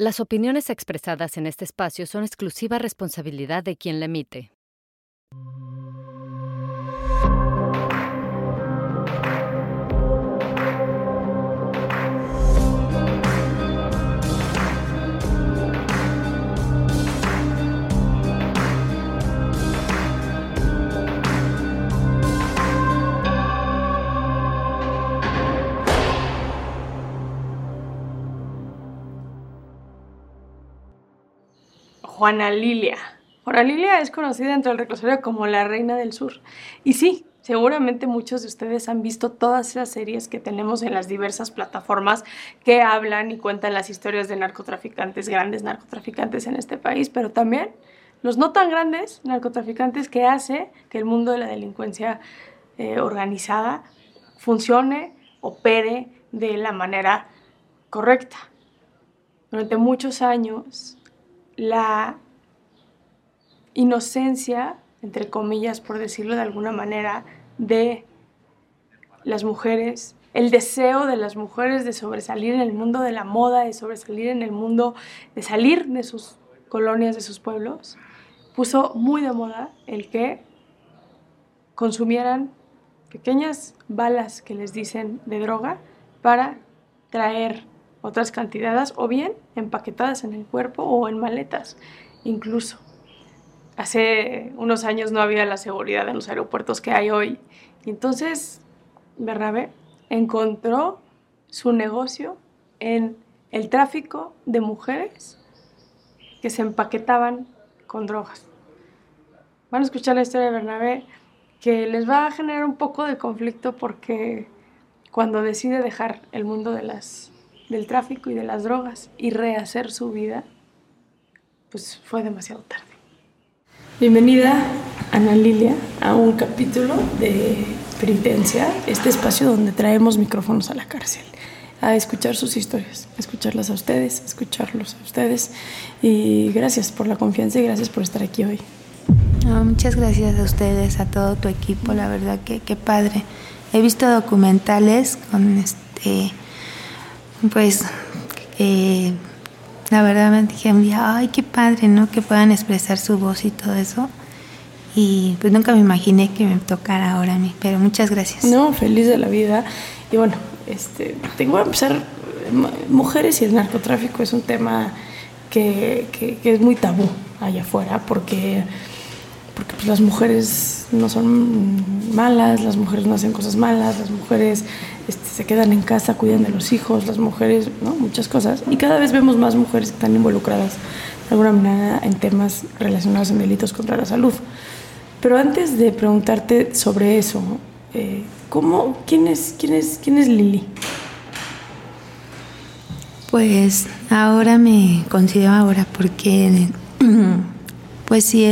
Las opiniones expresadas en este espacio son exclusiva responsabilidad de quien la emite. Juana Lilia. Juana Lilia es conocida entre el reclusorio como la Reina del Sur. Y sí, seguramente muchos de ustedes han visto todas esas series que tenemos en las diversas plataformas que hablan y cuentan las historias de narcotraficantes, grandes narcotraficantes en este país, pero también los no tan grandes narcotraficantes que hace que el mundo de la delincuencia organizada funcione, opere de la manera correcta. Durante muchos años, la inocencia, entre comillas, por decirlo de alguna manera, de las mujeres, el deseo de las mujeres de sobresalir en el mundo de la moda, de sobresalir en el mundo, de salir de sus colonias, de sus pueblos, puso muy de moda el que consumieran pequeñas balas que les dicen de droga para traer otras cantidades, o bien empaquetadas en el cuerpo o en maletas, incluso. Hace unos años no había la seguridad en los aeropuertos que hay hoy. Y entonces Bernabé encontró su negocio en el tráfico de mujeres que se empaquetaban con drogas. Van a escuchar la historia de Bernabé, que les va a generar un poco de conflicto porque cuando decide dejar el mundo del tráfico y de las drogas y rehacer su vida, pues fue demasiado tarde. Bienvenida, Ana Lilia, a un capítulo de Penitencia, este espacio donde traemos micrófonos a la cárcel, a escuchar sus historias, a escucharlas a ustedes, a escucharlos a ustedes. Y gracias por la confianza y gracias por estar aquí hoy. Muchas gracias a ustedes, a todo tu equipo, la verdad que qué padre. He visto documentales con la verdad me dije un día, ay, qué padre, ¿no? Que puedan expresar su voz y todo eso. Y pues nunca me imaginé que me tocara ahora a mí, pero muchas gracias. No, feliz de la vida. Y bueno, tengo que empezar. Mujeres y el narcotráfico es un tema que es muy tabú allá afuera, porque pues las mujeres no son malas, las mujeres no hacen cosas malas, las mujeres se quedan en casa, cuidan de los hijos, las mujeres, ¿no? Muchas cosas. Y cada vez vemos más mujeres que están involucradas de alguna manera en temas relacionados en delitos contra la salud. Pero antes de preguntarte sobre eso, ¿quién es Lili? Pues ahora me considero ahora porque pues sí,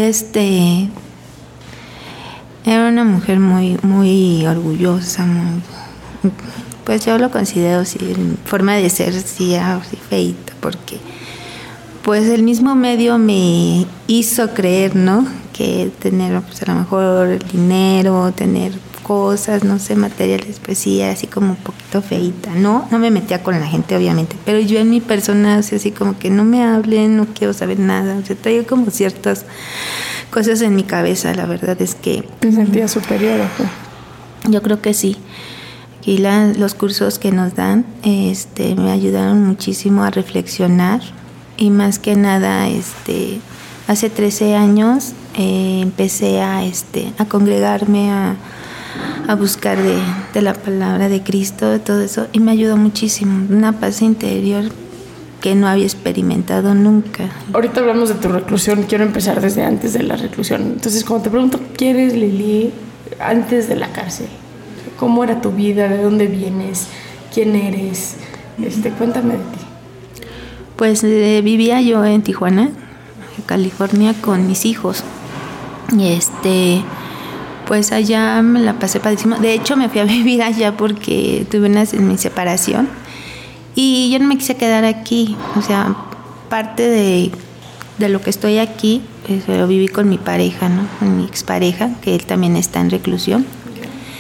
era una mujer muy, muy orgullosa, pues yo lo considero sí, en forma de ser sí, así feita, porque pues el mismo medio me hizo creer, ¿no? Que tener pues a lo mejor el dinero, tener cosas, no sé, materiales, pues sí, así como un poquito feita, ¿no? No me metía con la gente, obviamente, pero yo en mi persona, o sea, así como que no me hablen, no quiero saber nada, o sea, traigo como ciertas cosas en mi cabeza, la verdad es que... ¿Te sentías superior o qué? Yo creo que sí. Aquí los cursos que nos dan me ayudaron muchísimo a reflexionar y más que nada, hace 13 años empecé a congregarme, a buscar de la palabra de Cristo, de todo eso, y me ayudó muchísimo, una paz interior que no había experimentado nunca. Ahorita hablamos de tu reclusión, quiero empezar desde antes de la reclusión. Entonces, cuando te pregunto, ¿quién eres Lili antes de la cárcel? ¿Cómo era tu vida? ¿De dónde vienes? ¿Quién eres? Cuéntame de ti. Pues vivía yo en Tijuana, California, con mis hijos. Y pues allá me la pasé padrísimo. De hecho, me fui a vivir allá porque tuve mi separación. Y yo no me quise quedar aquí. O sea, parte de lo que estoy aquí, pues, lo viví con mi pareja, ¿no? Con mi expareja, que él también está en reclusión.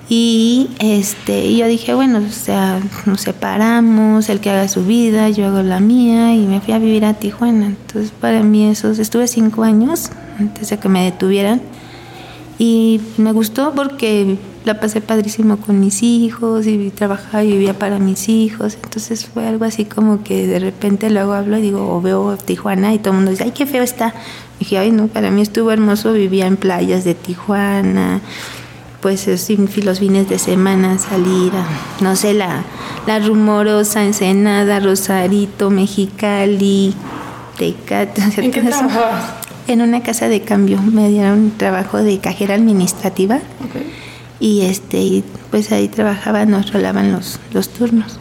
Y yo dije, bueno, o sea, nos separamos, él que haga su vida, yo hago la mía, y me fui a vivir a Tijuana. Entonces para mí estuve 5 años antes de que me detuvieran, y me gustó porque la pasé padrísimo con mis hijos, y trabajaba y vivía para mis hijos. Entonces fue algo así como que de repente luego hablo y digo, o veo Tijuana y todo el mundo dice, ay, qué feo está. Y dije, ay, no, para mí estuvo hermoso, vivía en playas de Tijuana, pues los fines de semana salir a, no sé, la Rumorosa, Ensenada, Rosarito, Mexicali, Tecate. ¿En qué trabajabas? En una casa de cambio, me dieron trabajo de cajera administrativa. Okay. Y pues ahí trabajaba, nos rolaban los turnos.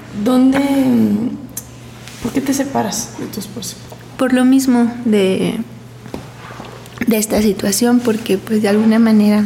¿Por qué te separas de tu esposo? Por lo mismo de esta situación, porque pues de alguna manera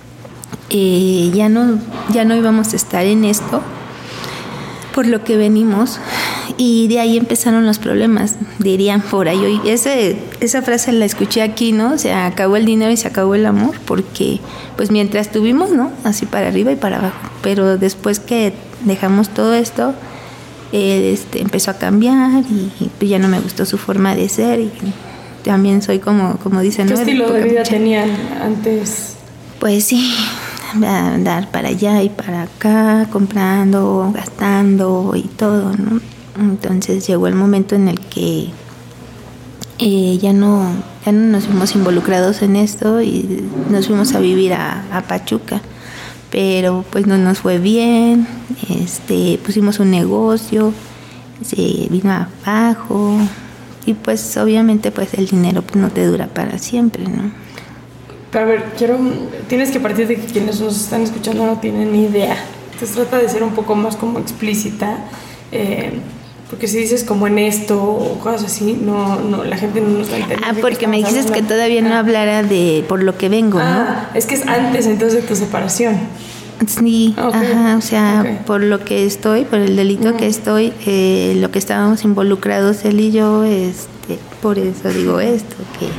ya no íbamos a estar en esto, por lo que venimos, y de ahí empezaron los problemas, dirían por ahí. Hoy esa frase la escuché aquí, ¿no? Se acabó el dinero y se acabó el amor, porque pues mientras tuvimos, ¿no? Así para arriba y para abajo, pero después que dejamos todo esto, empezó a cambiar, y pues ya no me gustó su forma de ser, y también soy como dicen, ¿qué ¿no? estilo de vida tenían antes? Pues sí, andar para allá y para acá, comprando, gastando y todo, ¿no? Entonces llegó el momento en el que ya no nos fuimos involucrados en esto, y nos fuimos a vivir a Pachuca, pero pues no nos fue bien. Pusimos un negocio, se vino abajo, y pues obviamente pues el dinero pues no te dura para siempre, ¿no? Pero a ver, tienes que partir de que quienes nos están escuchando no tienen ni idea. Entonces trata de ser un poco más como explícita, porque si dices como en esto o cosas así, no, la gente no nos va a entender. Porque me dices que todavía no hablara de por lo que vengo, ¿no? Es que es antes entonces de tu separación. Sí, Okay. Ajá, o sea, Okay. Por lo que estoy, por el delito que estoy, lo que estábamos involucrados él y yo, por eso digo esto,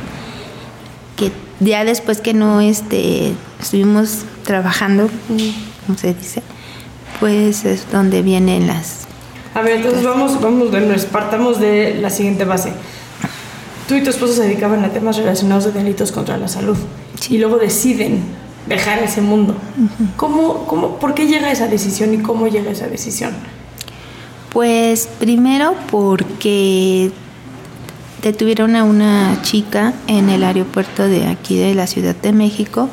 que ya después que no estuvimos trabajando, como se dice, pues es donde vienen las... A ver, entonces partamos de la siguiente base. Tú y tu esposo se dedicaban a temas relacionados de delitos contra la salud, Sí. y luego deciden dejar ese mundo. ¿Por qué llega esa decisión y cómo llega esa decisión? Pues primero porque detuvieron a una chica en el aeropuerto de aquí de la Ciudad de México,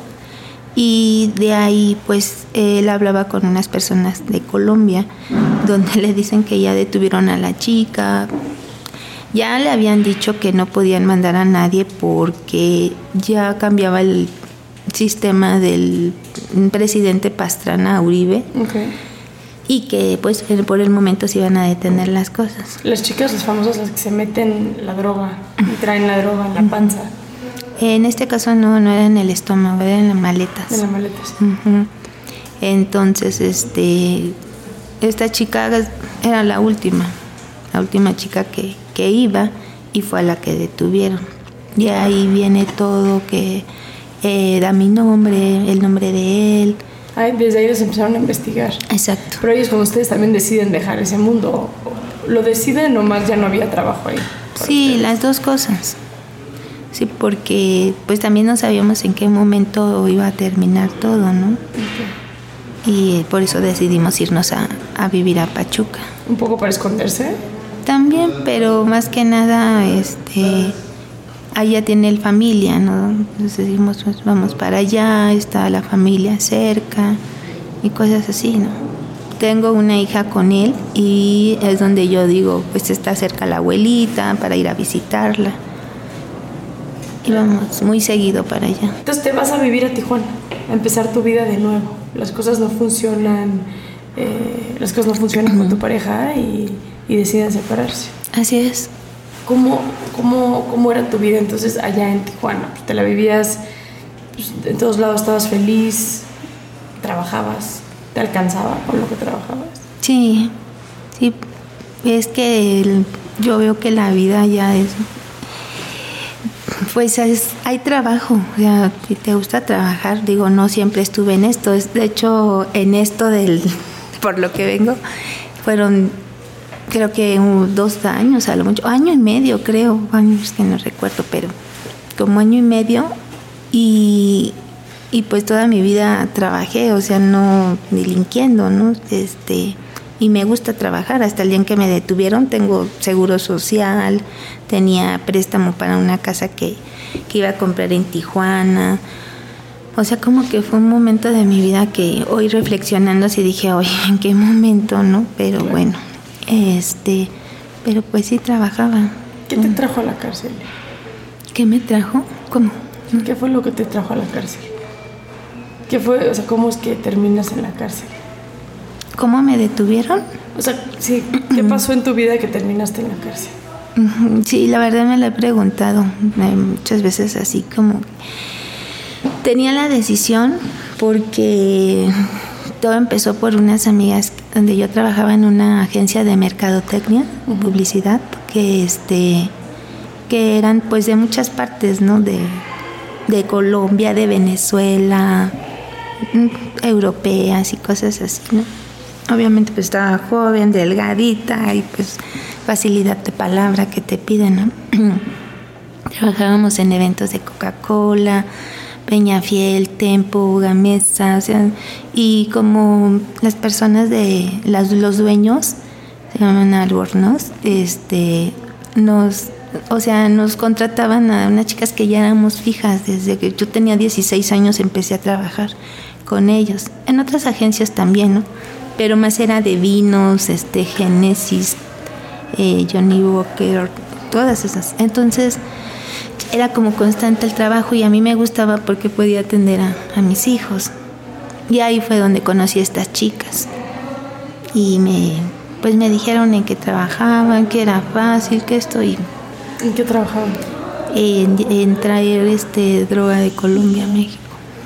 y de ahí pues él hablaba con unas personas de Colombia, donde le dicen que ya detuvieron a la chica. Ya le habían dicho que no podían mandar a nadie porque ya cambiaba el sistema del presidente Pastrana Uribe. Okay. Y que pues por el momento se iban a detener las cosas. Las chicas, las famosas, las que se meten la droga y traen la droga en la panza. En este caso no era en el estómago, era en las maletas. En las maletas. Uh-huh. Entonces, esta chica era la última chica que iba, y fue a la que detuvieron. Y ahí viene todo, que da mi nombre, el nombre de él. Desde ahí ellos empezaron a investigar. Exacto. Pero ellos, como ustedes, también deciden dejar ese mundo. ¿Lo deciden o más ya no había trabajo ahí? Sí, ustedes? las dos cosas. Sí, porque pues también no sabíamos en qué momento iba a terminar todo, ¿no? Okay. Y por eso decidimos irnos a vivir a Pachuca. ¿Un poco para esconderse? También, pero más que nada, allá tiene el familia, ¿no? Entonces decimos, pues vamos para allá, está la familia cerca y cosas así, ¿no? Tengo una hija con él, y es donde yo digo, pues está cerca la abuelita para ir a visitarla. Y vamos muy seguido para allá. Entonces te vas a vivir a Tijuana, a empezar tu vida de nuevo. Las cosas no funcionan, con tu pareja, y deciden separarse. Así es. ¿Cómo era tu vida entonces allá en Tijuana? ¿Te la vivías pues, en todos lados? ¿Estabas feliz? ¿Trabajabas? ¿Te alcanzaba con lo que trabajabas? Sí. Es que yo veo que la vida ya es... Pues hay trabajo, o sea, si te gusta trabajar, digo, no siempre estuve en esto, de hecho en esto por lo que vengo, fueron creo que 2 años, a lo mucho, año y medio creo, años que no recuerdo, pero como año y medio y pues toda mi vida trabajé, o sea, no delinquiendo, ¿no? Y me gusta trabajar. Hasta el día en que me detuvieron tengo seguro social, tenía préstamo para una casa que iba a comprar en Tijuana. O sea, como que fue un momento de mi vida que hoy reflexionando así dije, oye, ¿en qué momento, no? Pero bueno, pero pues sí trabajaba. ¿Qué te trajo a la cárcel? ¿Qué me trajo? ¿Cómo? ¿Qué fue lo que te trajo a la cárcel? ¿Qué fue? O sea, ¿cómo es que terminas en la cárcel? ¿Cómo me detuvieron? O sea, sí, ¿qué pasó en tu vida que terminaste en la cárcel? Sí, la verdad me lo he preguntado muchas veces, así como tenía la decisión porque todo empezó por unas amigas donde yo trabajaba en una agencia de mercadotecnia, publicidad, que eran pues de muchas partes, ¿no? De Colombia, de Venezuela, europeas y cosas así, ¿no? Obviamente pues estaba joven, delgadita y pues facilidad de palabra que te piden, ¿no? Trabajábamos en eventos de Coca-Cola, Peñafiel, Tempo, Gamesa, o sea, y como las personas los dueños, se llaman Albornoz, nos contrataban a unas chicas que ya éramos fijas. Desde que yo tenía 16 años empecé a trabajar con ellos. En otras agencias también, ¿no? Pero más era de vinos, Genesis, Johnny Walker, todas esas. Entonces era como constante el trabajo y a mí me gustaba porque podía atender a mis hijos. Y ahí fue donde conocí a estas chicas. Y me dijeron en qué trabajaban, que era fácil, que esto y... ¿En qué trabajaban? En traer droga de Colombia a México.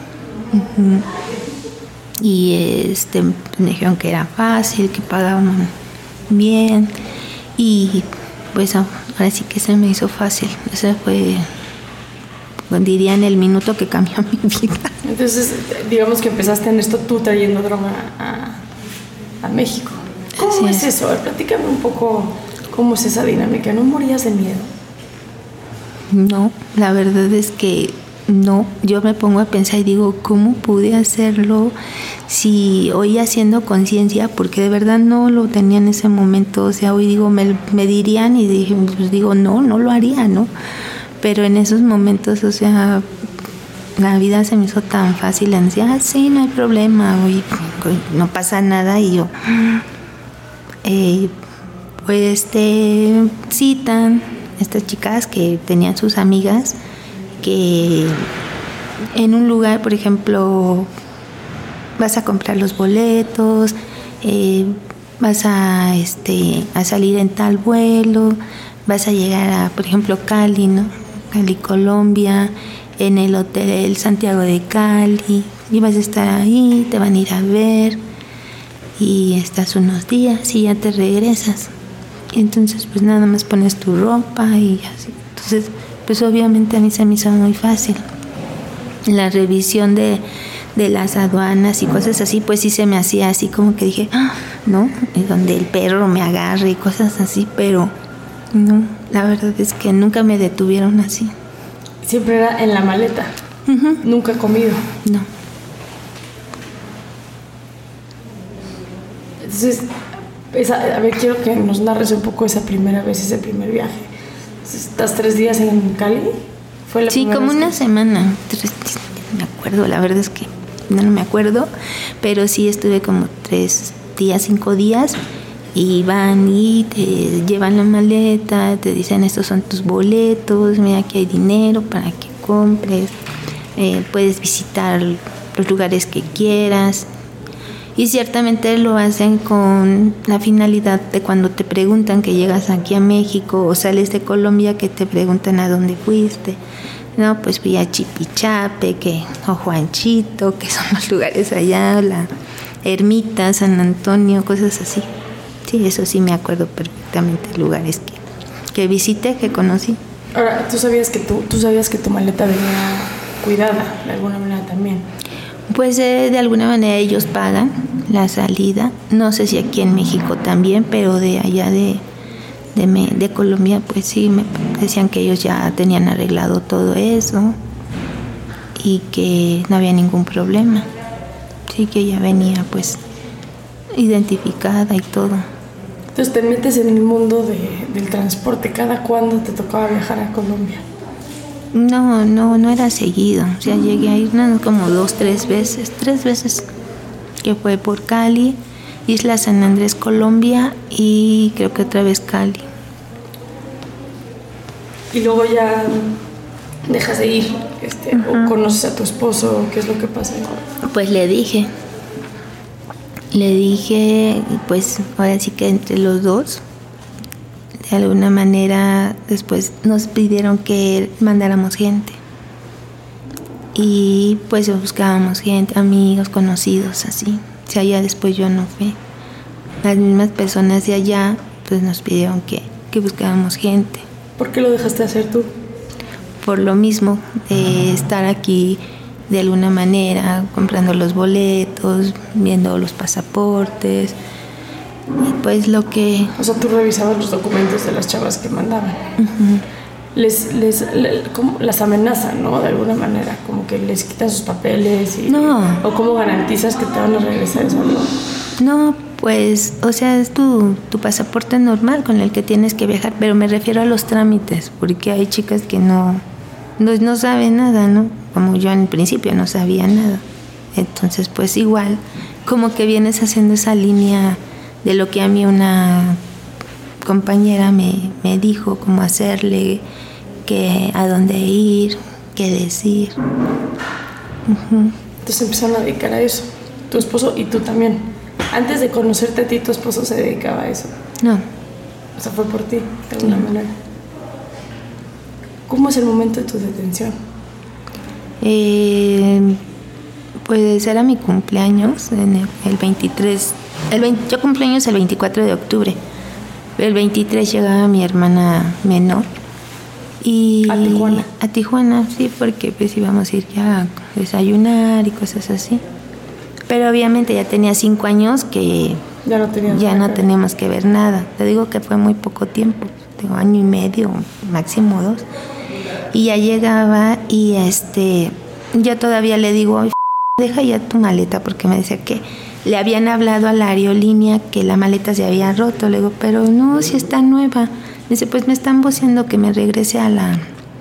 Y me dijeron que era fácil, que pagaban bien y pues ahora sí que se me hizo fácil. Ese fue, diría, en el minuto que cambió mi vida. Entonces, digamos que empezaste en esto tú trayendo droga a México. ¿Cómo es eso? A ver, platícame un poco cómo es esa dinámica. ¿No morías de miedo? No, la verdad es que no. Yo me pongo a pensar y digo, ¿cómo pude hacerlo si hoy haciendo conciencia? Porque de verdad no lo tenía en ese momento. O sea, hoy digo, me dirían y dije, pues digo, no lo haría, ¿no? Pero en esos momentos, o sea, la vida se me hizo tan fácil. Decía, sí, no hay problema, hoy no pasa nada. Y yo, pues citan estas chicas que tenían sus amigas que en un lugar, por ejemplo, vas a comprar los boletos, vas a salir en tal vuelo, vas a llegar a, por ejemplo, Cali, ¿no? Cali, Colombia, en el hotel Santiago de Cali, y vas a estar ahí, te van a ir a ver y estás unos días y ya te regresas. Entonces pues nada más pones tu ropa y así. Entonces pues obviamente a mí se me hizo muy fácil. La revisión de las aduanas y cosas así, pues sí se me hacía así como que dije, ¿no? Es donde el perro me agarre y cosas así, pero no, la verdad es que nunca me detuvieron así. Siempre era en la maleta. Uh-huh. Nunca comido. No. Entonces, a ver, quiero que nos narres un poco esa primera vez, ese primer viaje. ¿Estás 3 días en Cali? ¿Fue la primera como vez una semana. 3 días, no me acuerdo, la verdad es que no me acuerdo, pero sí estuve como 3 días, 5 días, y van y te llevan la maleta, te dicen estos son tus boletos, mira aquí hay dinero para que compres, puedes visitar los lugares que quieras. Y ciertamente lo hacen con la finalidad de cuando te preguntan que llegas aquí a México o sales de Colombia, que te preguntan a dónde fuiste. No, pues fui a Chipichape, o Juanchito, que son los lugares allá, la Ermita, San Antonio, cosas así. Sí, eso sí me acuerdo perfectamente, lugares que visité, que conocí. Ahora, tú sabías que tu maleta venía cuidada de alguna manera también. Pues de alguna manera ellos pagan la salida. No sé si aquí en México también, pero de allá de Colombia, pues sí, me decían que ellos ya tenían arreglado todo eso y que no había ningún problema. Sí, que ya venía pues identificada y todo. Entonces te metes en el mundo del transporte. ¿Cada cuándo te tocaba viajar a Colombia? No era seguido. O sea, llegué a ir como 3 veces, que fue por Cali, Isla San Andrés, Colombia, y creo que otra vez Cali. Y luego ya dejas de ir, o conoces a tu esposo, ¿qué es lo que pasa? Pues le dije, pues ahora sí que entre los dos, de alguna manera después nos pidieron que mandáramos gente. Y pues buscábamos gente, amigos, conocidos, así. O sea, ya después yo no fui. Las mismas personas de allá pues nos pidieron que buscáramos gente. ¿Por qué lo dejaste hacer tú? Por lo mismo, de estar aquí de alguna manera, comprando los boletos, viendo los pasaportes, y pues lo que... O sea, tú revisabas los documentos de las chavas que mandaban. ¿Cómo las amenazan, no? De alguna manera, como que les quitan sus papeles y... No. ¿O cómo garantizas que te van a regresar esa ley? No, pues, o sea, es tu pasaporte normal con el que tienes que viajar, pero me refiero a los trámites, porque hay chicas que no saben nada, ¿no? Como yo en principio no sabía nada. Entonces, pues igual, como que vienes haciendo esa línea de lo que a mí una compañera me dijo, cómo hacerle, que a dónde ir, qué decir. Entonces empezaron a dedicar a eso, tu esposo y tú también. Antes de conocerte a ti, tu esposo se dedicaba a eso. No. O sea, fue por ti, de alguna manera. ¿Cómo es el momento de tu detención? Pues era mi cumpleaños, en el 23. Yo cumpleaños el 24 de octubre. El 23 llegaba mi hermana menor. Y ¿A Tijuana? A Tijuana, sí, porque pues íbamos a ir ya a desayunar y cosas así. Pero obviamente ya tenía 5 años que ya no teníamos que ver nada. Te digo que fue muy poco tiempo, tengo 1 año y medio, máximo 2. Y ya llegaba y yo todavía le digo, deja ya tu maleta, porque me decía que le habían hablado a la aerolínea que la maleta se había roto. Le digo, pero no, si está nueva. Me dice, pues me están voceando que me regrese a la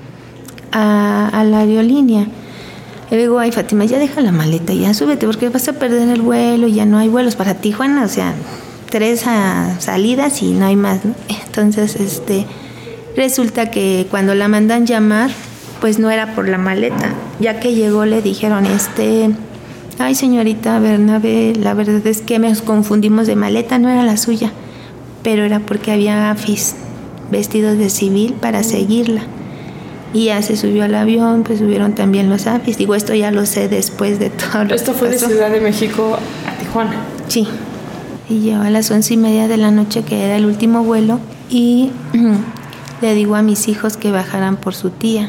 aerolínea. Le digo, ay, Fátima, ya deja la maleta, ya súbete, porque vas a perder el vuelo, ya no hay vuelos para Tijuana, o sea, 3 salidas y no hay más, ¿no? Entonces, resulta que cuando la mandan llamar, pues no era por la maleta. Ya que llegó le dijeron, ay, señorita Bernabé, la verdad es que nos confundimos de maleta, no era la suya, pero era porque había AFIS vestidos de civil para seguirla. Y ya se subió al avión, pues subieron también los AFIS. Digo, esto ya lo sé después de todo lo ¿Esto fue pasó. de Ciudad de México a Tijuana? Sí. Y llegó a las 11:30 de la noche, que era el último vuelo, y le digo a mis hijos que bajaran por su tía.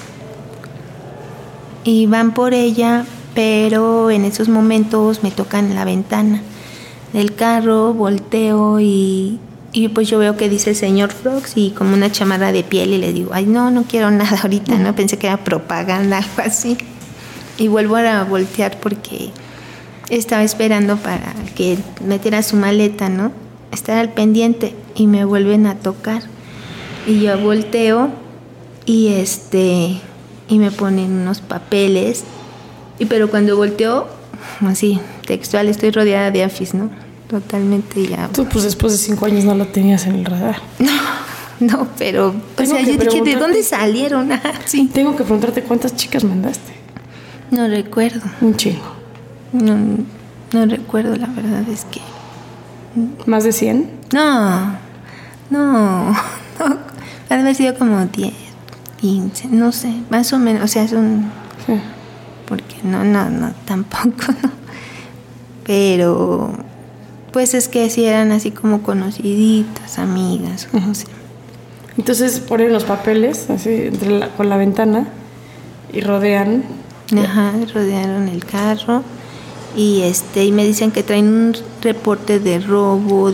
Y van por ella, pero en esos momentos me tocan la ventana del carro, volteo y pues yo veo que dice señor Frogs y como una chamarra de piel, y le digo, ay, no quiero nada ahorita, ¿no? Pensé que era propaganda, algo así. Y vuelvo a voltear porque estaba esperando para que metiera su maleta, ¿no? Estar al pendiente, y me vuelven a tocar. Y yo volteo y y me ponen unos papeles, pero cuando volteo, así, textual, estoy rodeada de AFIS, ¿no? Totalmente ya. Tú, pues después de 5 años no lo tenías en el radar. No, pero, o sea, yo dije, ¿de dónde salieron? Sí. Tengo que preguntarte cuántas chicas mandaste. No recuerdo. Un chingo. No recuerdo, la verdad es que... ¿Más de 100? No. Ha de haber sido como 10, 15, no sé, más o menos, o sea, son... Sí. Porque no, tampoco, no. Pero, pues es que sí eran así como conociditas, amigas, o sea. Entonces ponen los papeles así con la ventana y rodean. Ajá, rodearon el carro y y me dicen que traen un reporte de robo,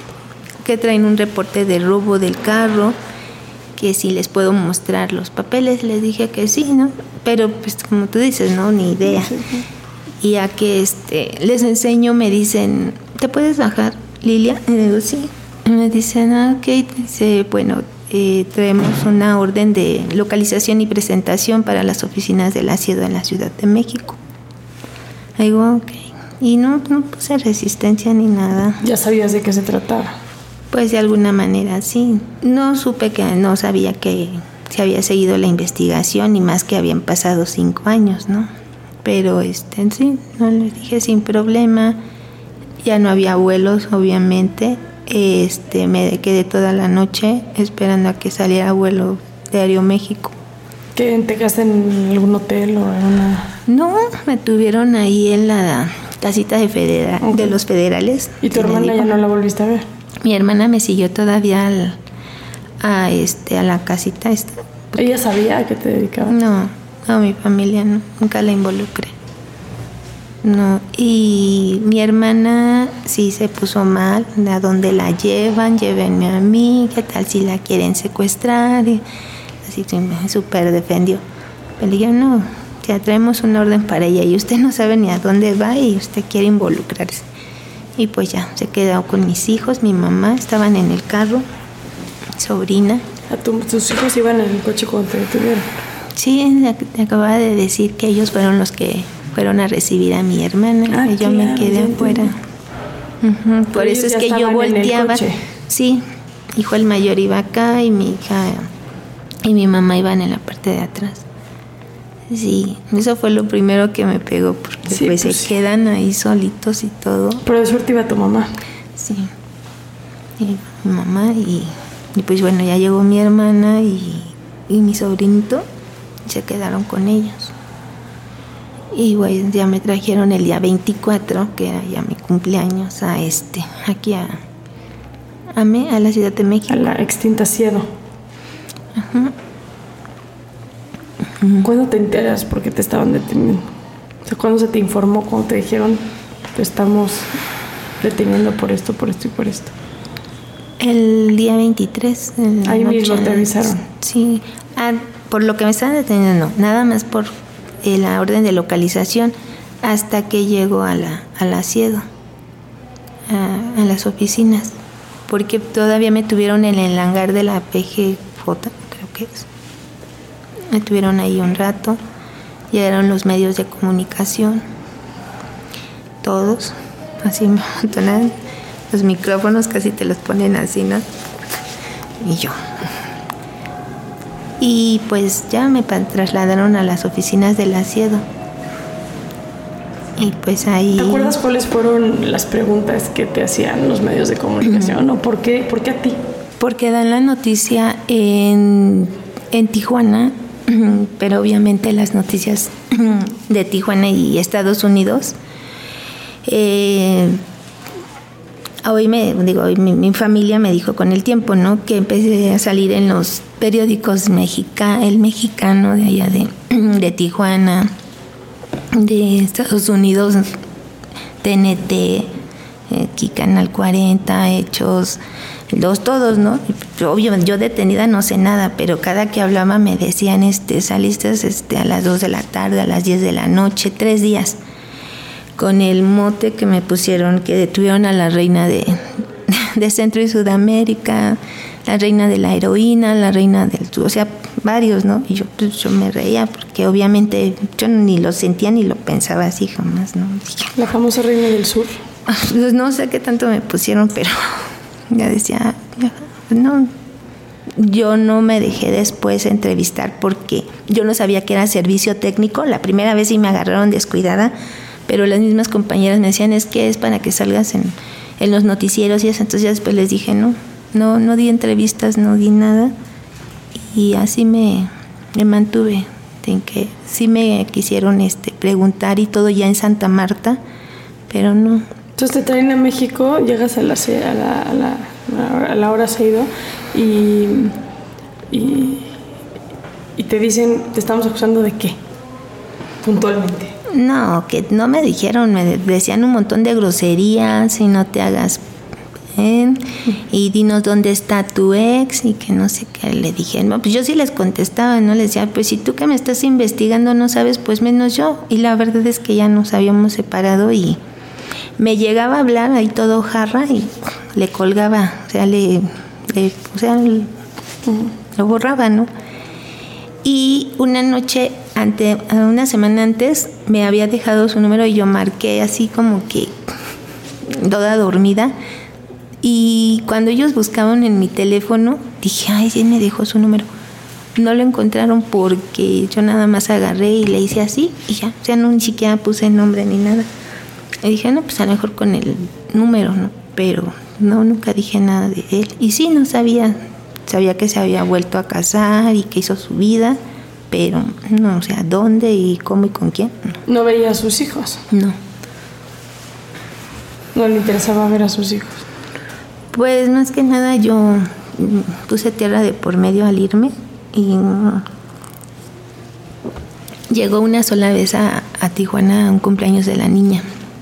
del carro, que si les puedo mostrar los papeles. Les dije que sí, ¿no? Pero pues como tú dices, no, ni idea. Sí. Y ya que les enseño, me dicen, ¿te puedes bajar, Lilia? Y digo, sí. Y me dicen, ok. Dice, bueno, traemos una orden de localización y presentación para las oficinas del Asiedo en la Ciudad de México. Digo, ok. Y no puse resistencia ni nada. ¿Ya sabías de qué se trataba? Pues de alguna manera sí. No sabía que se había seguido la investigación, y más que habían pasado 5 años, ¿no? Pero sí, no, les dije sin problema. Ya no había vuelos, obviamente. Me quedé toda la noche esperando a que saliera vuelo de Aeroméxico. ¿Qué, te quedaste en algún hotel o en una...? No, me tuvieron ahí en la casita de los federales. ¿Y tu hermana ya no la volviste a ver? Mi hermana me siguió todavía a la casita esta. ¿Ella sabía a qué te dedicabas? No, mi familia no, nunca la involucré. No, y mi hermana sí se puso mal. ¿A dónde la llevan? Llévenme a mí, ¿qué tal si la quieren secuestrar? Y así me súper defendió. Pero le dije, no, ya traemos una orden para ella y usted no sabe ni a dónde va y usted quiere involucrarse. Y pues ya, se quedó con mis hijos, mi mamá, estaban en el carro, mi sobrina. ¿Tus hijos iban en el coche cuando te detuvieron? Sí, acababa de decir que ellos fueron los que fueron a recibir a mi hermana, y yo me quedé afuera. Uh-huh. Por eso es que yo volteaba. Sí, hijo el mayor iba acá y mi hija y mi mamá iban en la parte de atrás. Sí, eso fue lo primero que me pegó, porque pues se quedan ahí solitos y todo. Pero de suerte iba tu mamá. Sí, y mi mamá y pues bueno, ya llegó mi hermana y mi sobrinito, y se quedaron con ellos. Y bueno, ya me trajeron el día 24, que era ya mi cumpleaños, aquí a la Ciudad de México. A la extinta Asiedo. Ajá. ¿Cuándo te enteras por qué te estaban deteniendo? O sea, ¿cuándo se te informó? ¿Cuándo te dijeron te estamos deteniendo por esto y por esto? El día 23. Ahí mismo te avisaron. Sí. Por lo que me estaban deteniendo, no. Nada más por la orden de localización, hasta que llego a la Asiedo, a las oficinas. Porque todavía me tuvieron en el hangar de la PGJ, creo que es. Me tuvieron ahí un rato, llegaron los medios de comunicación, todos, así me amontonaron, los micrófonos casi te los ponen así, ¿no? Y yo. Y pues ya me trasladaron a las oficinas del Asiedo. Y pues ahí... ¿Te acuerdas cuáles fueron las preguntas que te hacían los medios de comunicación? ¿O por qué a ti? Porque dan la noticia en Tijuana, pero obviamente las noticias de Tijuana y Estados Unidos, hoy mi familia me dijo con el tiempo, ¿no?, que empecé a salir en los periódicos el mexicano de allá de Tijuana, de Estados Unidos, TNT, aquí Canal 40, Hechos, todos, ¿no? Obvio, yo detenida no sé nada, pero cada que hablaba me decían, saliste a las 2 de la tarde, a las 10 de la noche, 3 días, con el mote que me pusieron, que detuvieron a la reina de Centro y Sudamérica, la reina de la heroína, la reina del sur, o sea, varios, ¿no? Y yo me reía, porque obviamente yo ni lo sentía ni lo pensaba así jamás, ¿no? La famosa reina del sur. Pues no sé qué tanto me pusieron, pero ya decía, no, yo no me dejé después entrevistar porque yo no sabía que era servicio técnico. La primera vez sí me agarraron descuidada, pero las mismas compañeras me decían, es que es para que salgas en los noticieros y eso. Entonces ya después les dije, no di entrevistas, no di nada, y así me mantuve. En que sí me quisieron preguntar y todo ya en Santa Marta, pero no. Entonces te traen a México, llegas a la hora Asiedo y y te dicen, te estamos acusando de qué, puntualmente. No, que no me dijeron, me decían un montón de groserías y no te hagas y dinos dónde está tu ex y que no sé qué. Le dije, no, pues yo sí les contestaba, no les decía, pues si tú que me estás investigando no sabes, pues menos yo. Y la verdad es que ya nos habíamos separado y me llegaba a hablar ahí todo jarra y le colgaba, o sea, lo borraba, ¿no? Y una noche, una semana antes, me había dejado su número y yo marqué así como que toda dormida. Y cuando ellos buscaban en mi teléfono, dije, ay, sí me dejó su número. No lo encontraron porque yo nada más agarré y le hice así y ya. O sea, no, ni siquiera puse nombre ni nada. Y dije, no, pues a lo mejor con el número, ¿no? Pero no, nunca dije nada de él. Y sí, no sabía. Sabía que se había vuelto a casar y que hizo su vida, pero no, o sea, dónde y cómo y con quién. No veía a sus hijos. No. No le interesaba ver a sus hijos. Pues más que nada yo puse tierra de por medio al irme y llegó una sola vez a Tijuana a un cumpleaños de la niña.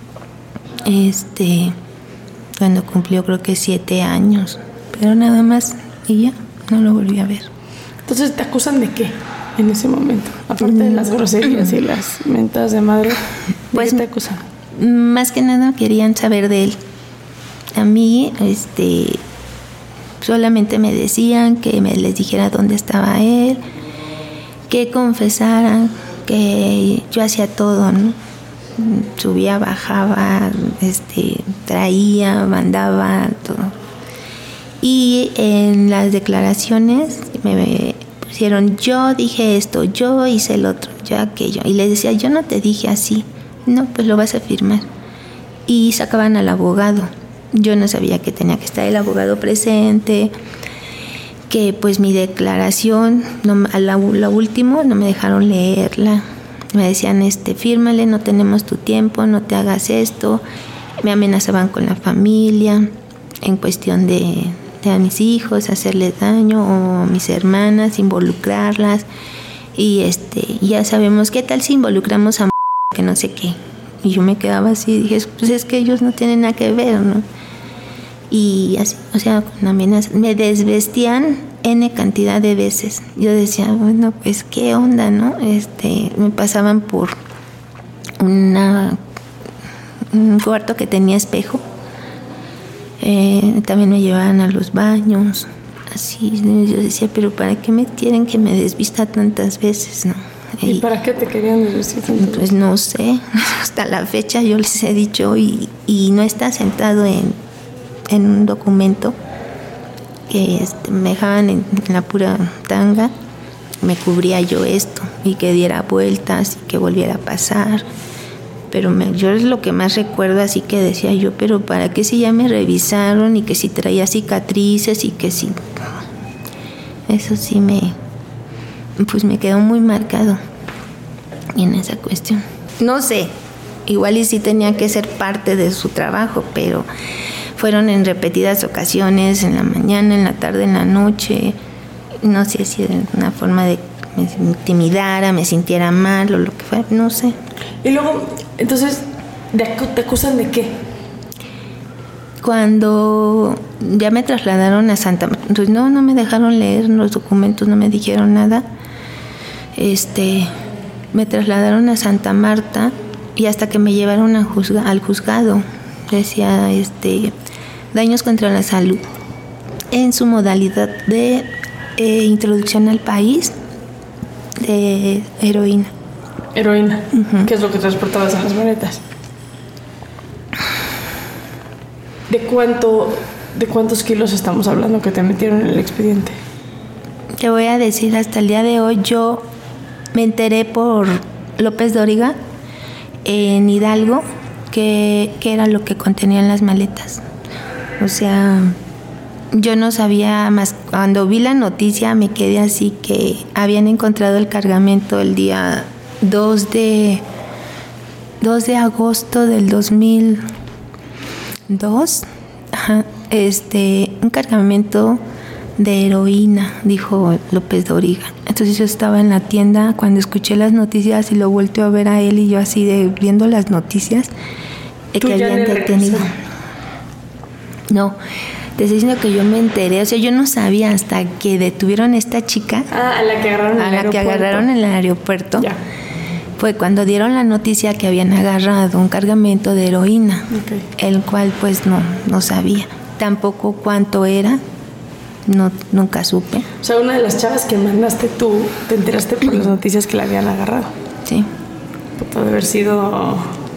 Cuando cumplió creo que 7 años, pero nada más. Y ya, no lo volví a ver. Entonces, ¿te acusan de qué en ese momento? Aparte de las groserías y las mentadas de madre, ¿de pues, qué te acusan? Más que nada querían saber de él. A mí, solamente me decían que les dijera dónde estaba él, que confesara, que yo hacía todo, ¿no? Subía, bajaba, traía, mandaba, todo. Y en las declaraciones me pusieron, yo dije esto, yo hice el otro, yo aquello. Y les decía, yo no te dije así. No, pues lo vas a firmar. Y sacaban al abogado. Yo no sabía que tenía que estar el abogado presente, que pues mi declaración, a lo último no me dejaron leerla. Me decían, fírmale, no tenemos tu tiempo, no te hagas esto. Me amenazaban con la familia en cuestión de a mis hijos, hacerles daño, o a mis hermanas, involucrarlas. Y ya sabemos, ¿qué tal si involucramos a que no sé qué? Y yo me quedaba así, dije, pues es que ellos no tienen nada que ver, ¿no? Y así, o sea, con amenazas. Me desvestían N cantidad de veces. Yo decía, bueno, pues qué onda, ¿no? Me pasaban por un cuarto que tenía espejo. También me llevaban a los baños, así. Yo decía, pero ¿para qué me quieren que me desvista tantas veces, no? ¿Y para qué te querían desvestir tantas veces? Pues no sé, hasta la fecha yo les he dicho, y no está sentado en un documento que me dejaban en la pura tanga, me cubría yo esto y que diera vueltas y que volviera a pasar. Pero yo es lo que más recuerdo, así que decía yo, pero ¿para qué si ya me revisaron y que si traía cicatrices y que si... Eso sí me quedó muy marcado en esa cuestión. No sé, igual y sí tenía que ser parte de su trabajo, pero fueron en repetidas ocasiones, en la mañana, en la tarde, en la noche. No sé si era una forma de que me intimidara, me sintiera mal o lo que fuera, no sé. Y luego, entonces, ¿te acusan de qué? Cuando ya me trasladaron a Santa Marta, pues no me dejaron leer los documentos, no me dijeron nada. Me trasladaron a Santa Marta y hasta que me llevaron al juzgado, decía daños contra la salud en su modalidad de introducción al país de heroína. Heroína. Uh-huh. ¿Qué es lo que transportabas en las maletas? ¿De cuántos kilos estamos hablando que te metieron en el expediente? Te voy a decir, hasta el día de hoy yo me enteré por López Dóriga en Hidalgo que era lo que contenían las maletas. O sea, yo no sabía más. Cuando vi la noticia me quedé así, que habían encontrado el cargamento el día 2 de agosto del 2002. Ajá, un cargamento de heroína, dijo López Dóriga. Entonces yo estaba en la tienda cuando escuché las noticias y lo volteo a ver a él y yo así de viendo las noticias de que habían detenido. No, te estoy diciendo que yo me enteré, o sea, yo no sabía hasta que detuvieron a esta chica. A la que agarraron en el aeropuerto. Que agarraron en el aeropuerto. Ya. Fue cuando dieron la noticia que habían agarrado un cargamento de heroína, el cual pues no sabía. Tampoco cuánto era, nunca supe. O sea, una de las chavas que mandaste tú, te enteraste por las noticias que la habían agarrado. Sí. Puede haber sido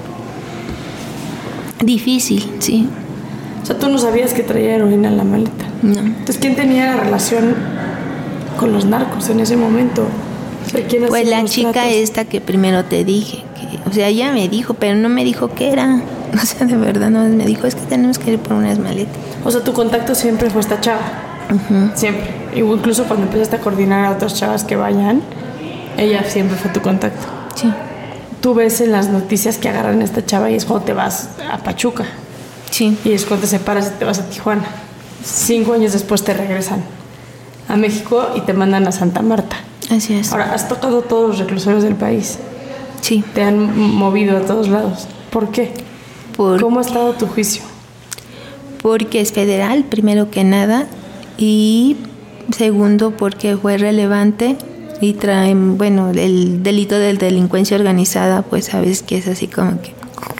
difícil, sí. O sea, tú no sabías que traía heroína en la maleta. No. Entonces, ¿quién tenía la relación con los narcos en ese momento? O sea, ¿quién pues hacía la los chica tratos? esta que primero te dije, o sea, ella me dijo, pero no me dijo qué era. O sea, de verdad, no me dijo, es que tenemos que ir por unas maletas. O sea, tu contacto siempre fue esta chava. Siempre. Incluso cuando empezaste a coordinar a otras chavas que vayan, ella siempre fue tu contacto. Sí. Tú ves en las noticias que agarran a esta chava y es cuando te vas a Pachuca. Sí. Y es cuando te separas y te vas a Tijuana. 5 años después te regresan a México y te mandan a Santa Marta. Así es. Ahora, has tocado todos los reclusorios del país. Sí. Te han movido a todos lados. ¿Por qué? ¿Cómo ha estado tu juicio? Porque es federal, primero que nada, y segundo porque fue relevante y traen, bueno, el delito de delincuencia organizada, pues sabes que es así como que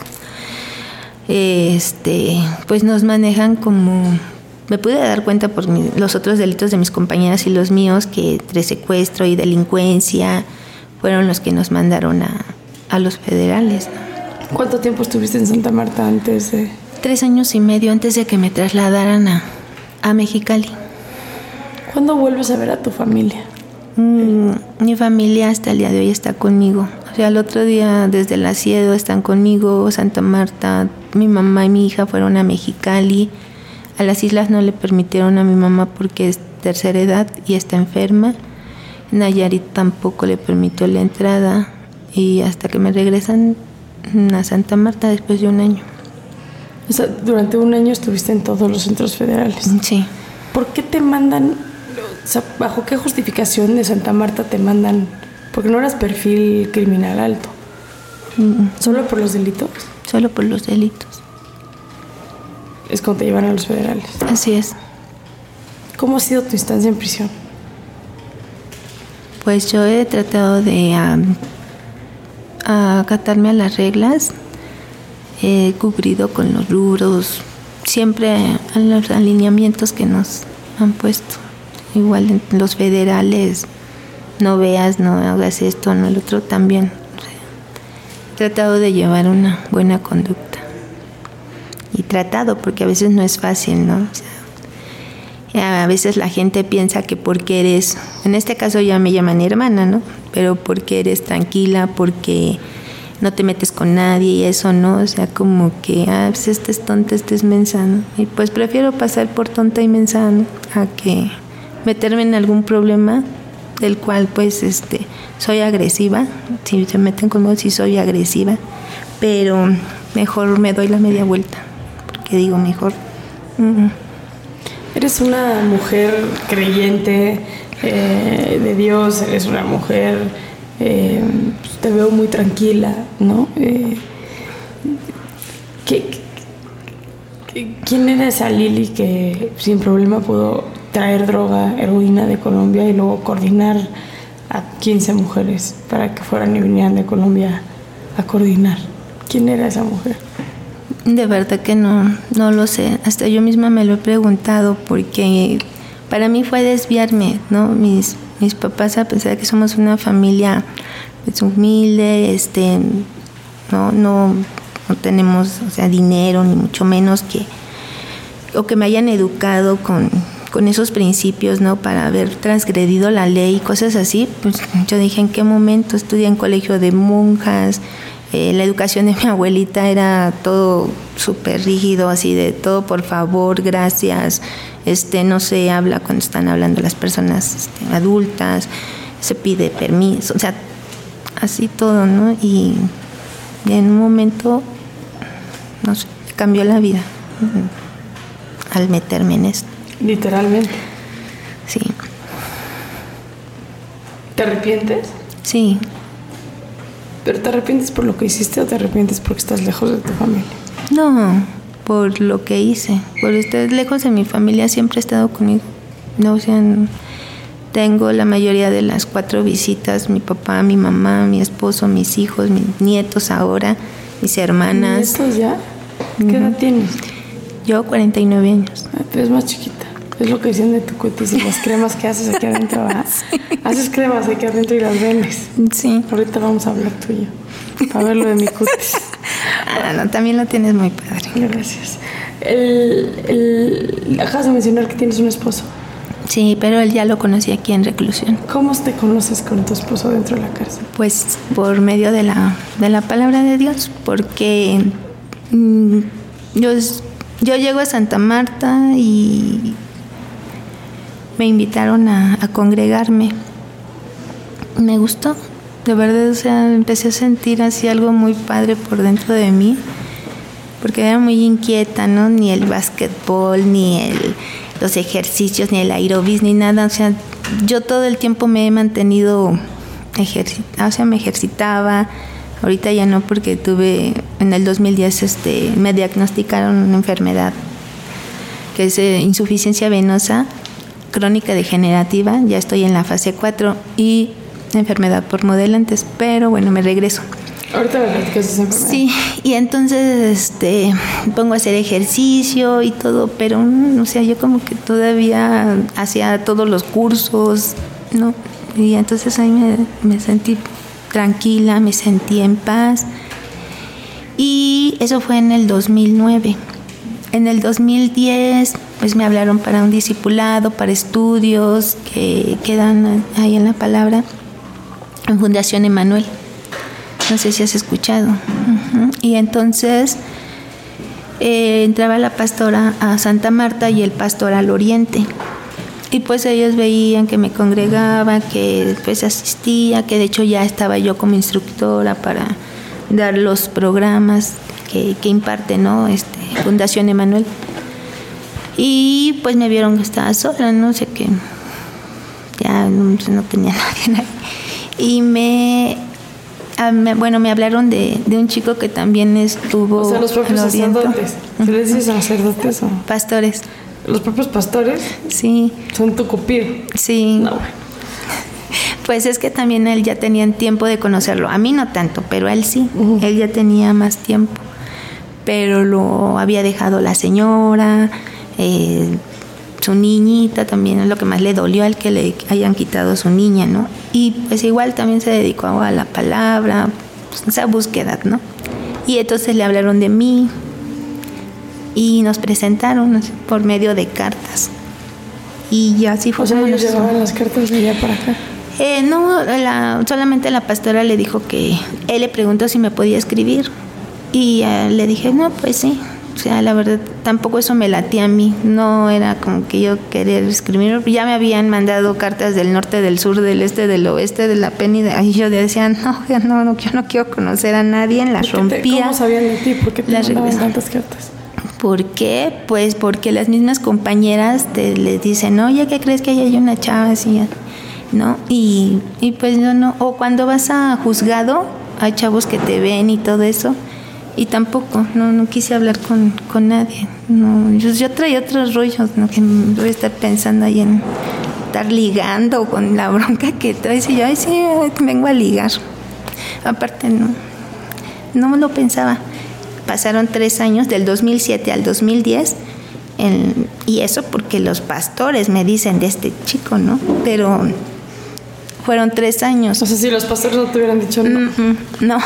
pues nos manejan como, me pude dar cuenta por los otros delitos de mis compañeras y los míos, que entre secuestro y delincuencia fueron los que nos mandaron a los federales, ¿no? ¿Cuánto tiempo estuviste en Santa Marta antes de...? 3 años y medio antes de que me trasladaran a Mexicali. ¿Cuándo vuelves a ver a tu familia? Mi familia hasta el día de hoy está conmigo. O sea, el otro día desde el Asiedo están conmigo, Santa Marta, mi mamá y mi hija fueron a Mexicali. A las islas no le permitieron a mi mamá porque es tercera edad y está enferma. Nayarit tampoco le permitió la entrada y hasta que me regresan a Santa Marta después de 1 año. O sea, durante 1 año estuviste en todos los centros federales. Sí. ¿Por qué te mandan, o sea, bajo qué justificación de Santa Marta te mandan? Porque no eras perfil criminal alto. ¿Solo por los delitos? Solo por los delitos. Es cuando te llevan a los federales. Así es. ¿Cómo ha sido tu instancia en prisión? Pues yo he tratado de acatarme a las reglas. He cubrido con los rubros, siempre a los alineamientos que nos han puesto. Igual en los federales, no veas, no hagas esto, no el otro también. O sea, he tratado de llevar una buena conducta. Y tratado, porque a veces no es fácil, ¿no? O sea, a veces la gente piensa que porque eres, en este caso ya me llaman hermana, ¿no? Pero porque eres tranquila, porque no te metes con nadie y eso, ¿no? O sea, como que, pues este es tonta, este es mensa, ¿no? Y pues prefiero pasar por tonta y mensa, ¿no? A que meterme en algún problema del cual, pues, soy agresiva. Si se meten conmigo, sí soy agresiva, pero mejor me doy la media vuelta, porque digo, mejor. Eres una mujer creyente de Dios, eres una mujer... te veo muy tranquila, ¿no? ¿Quién era esa Lili que sin problema pudo traer droga, heroína de Colombia y luego coordinar a 15 mujeres para que fueran y vinieran de Colombia a coordinar? ¿Quién era esa mujer? De verdad que no lo sé. Hasta yo misma me lo he preguntado porque para mí fue desviarme, ¿no? Mis papás, a pesar de que somos una familia pues, humilde, no tenemos, o sea, dinero, ni mucho menos que me hayan educado con esos principios, ¿no? Para haber transgredido la ley y cosas así, pues yo dije, ¿en qué momento? Estudié en colegio de monjas, la educación de mi abuelita era todo súper rígido, así de todo por favor, gracias, no se habla cuando están hablando las personas adultas, se pide permiso, o sea, así todo, ¿no? Y en un momento, no sé, cambió la vida al meterme en esto. Literalmente. ¿Te arrepientes? Sí. ¿Pero te arrepientes por lo que hiciste o te arrepientes porque estás lejos de tu familia? No, por lo que hice. Por estar lejos de mi familia siempre he estado conmigo. No, o sea, tengo la mayoría de las 4 visitas, mi papá, mi mamá, mi esposo, mis hijos, mis nietos ahora, mis hermanas. ¿Nietos ya? ¿Qué edad tienes? Yo 49 años. Tú eres más chiquita. Es lo que dicen de tu cutis y las cremas que haces aquí adentro, ¿verdad? Sí. Haces cremas aquí adentro y las vendes. Sí. Ahorita vamos a hablar tú y yo, para ver lo de mi cutis. No, también lo tienes muy padre. Gracias. Acabas de mencionar que tienes un esposo. Sí, pero él ya lo conocí aquí en reclusión. ¿Cómo te conoces con tu esposo dentro de la cárcel? Pues por medio de la palabra de Dios, porque yo llego a Santa Marta y me invitaron a congregarme. Me gustó, de verdad, o sea, empecé a sentir así algo muy padre por dentro de mí, porque era muy inquieta, ¿no? Ni el básquetbol, ni los ejercicios, ni el aerobis, ni nada. O sea, yo todo el tiempo me he mantenido me ejercitaba. Ahorita ya no, porque en el 2010 me diagnosticaron una enfermedad que es insuficiencia venosa crónica degenerativa. Ya estoy en la fase 4 y enfermedad por modelantes, pero bueno, me regreso. Ahorita me platicas esa enfermedad. Sí, y entonces pongo a hacer ejercicio y todo, pero o sea, yo como que todavía hacía todos los cursos, ¿no? Y entonces ahí me sentí tranquila, me sentí en paz. Y eso fue en el 2009. En el 2010, pues me hablaron para un discipulado, para estudios que quedan ahí en la palabra, en Fundación Emanuel. No sé si has escuchado. Uh-huh. Y entonces entraba la pastora a Santa Marta y el pastor al Oriente. Y pues ellos veían que me congregaba, que pues asistía, que de hecho ya estaba yo como instructora para dar los programas que imparte, ¿no? Fundación Emanuel. Y pues me vieron que estaba sola, no sé qué, ya no tenía nadie ahí. Y me hablaron de un chico que también estuvo. O sea, los propios sacerdotes. ¿Qué les dices sacerdotes o? Pastores. ¿Los propios pastores? Sí. ¿Son tu cupido? Sí. No, bueno. Pues es que también él ya tenía tiempo de conocerlo. A mí no tanto, pero a él sí. Uh-huh. Él ya tenía más tiempo. Pero lo había dejado la señora, su niñita también es lo que más le dolió, al que le hayan quitado a su niña, ¿no? Y pues igual también se dedicó a la palabra, pues, esa búsqueda, ¿no? Y entonces le hablaron de mí y nos presentaron, no sé, por medio de cartas. Y ya así fue. O sea, ellos llevaban las cartas de allá para acá. No, solamente la pastora le dijo que él le preguntó si me podía escribir. Y le dije, no, pues sí. O sea, la verdad, tampoco eso me latía a mí. No era como que yo querer escribir. Ya me habían mandado cartas del norte, del sur, del este, del oeste, de la Penny. Y yo decía, no, yo no quiero conocer a nadie. Las rompía. ¿Cómo sabían de ti? ¿Por qué te mandaban tantas cartas? ¿Por qué? Pues porque las mismas compañeras les dicen, oye, ¿qué crees que hay una chava así? ¿No? Y pues yo no. O cuando vas a juzgado, hay chavos que te ven y todo eso. Y tampoco, no quise hablar con nadie. No, yo traía otros rollos, ¿no? Que voy a estar pensando ahí en estar ligando con la bronca que traes. Y yo, ay, sí, vengo a ligar. Aparte, no me lo pensaba. Pasaron 3 años, del 2007 al 2010, y eso porque los pastores me dicen de este chico, ¿no? Pero fueron 3 años. O sea, si los pastores no te hubieran dicho no.